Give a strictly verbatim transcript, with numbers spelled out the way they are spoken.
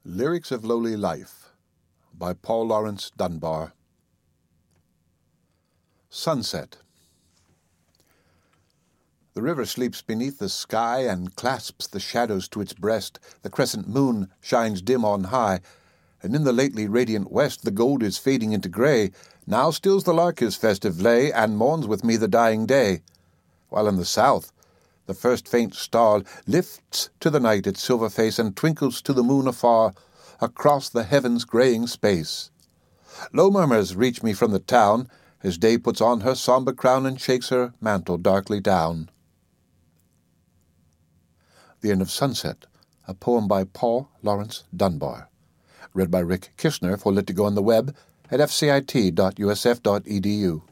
Lyrics of Lowly Life by Paul Laurence Dunbar. Sunset. The river sleeps beneath the sky and clasps the shadows to its breast. The crescent moon shines dim on high, and in the lately radiant west the gold is fading into grey. Now stills the lark his festive lay, and mourns with me the dying day, while in the south the first faint star lifts to the night its silver face and twinkles to the moon afar across the heaven's greying space. Low murmurs reach me from the town as day puts on her sombre crown and shakes her mantle darkly down. The End of Sunset, a poem by Paul Laurence Dunbar. Read by Rick Kishner for Lit to Go on the web at f c i t dot u s f dot e d u.